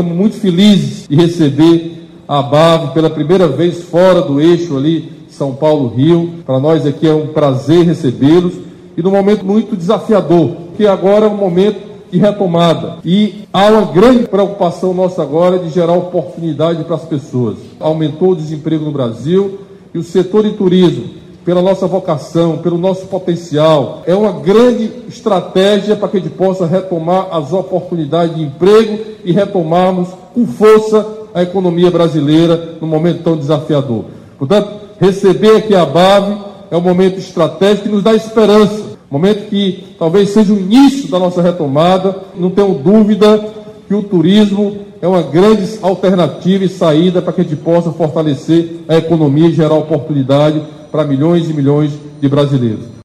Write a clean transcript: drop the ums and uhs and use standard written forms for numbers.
estamos muito felizes de receber a ABAV pela primeira vez fora do eixo ali, São Paulo-Rio. Para nós aqui é um prazer recebê-los e num momento muito desafiador, porque agora é um momento de retomada e há uma grande preocupação nossa agora de gerar oportunidade para as pessoas. Aumentou o desemprego no Brasil e o setor de turismo, pela nossa vocação, pelo nosso potencial, é uma grande estratégia para que a gente possa retomar as oportunidades de emprego e retomarmos com força a economia brasileira num momento tão desafiador. Portanto, receber aqui a ABAV é um momento estratégico que nos dá esperança, um momento que talvez seja o início da nossa retomada. Não tenho dúvida que o turismo é uma grande alternativa e saída para que a gente possa fortalecer a economia e gerar oportunidade para milhões e milhões de brasileiros.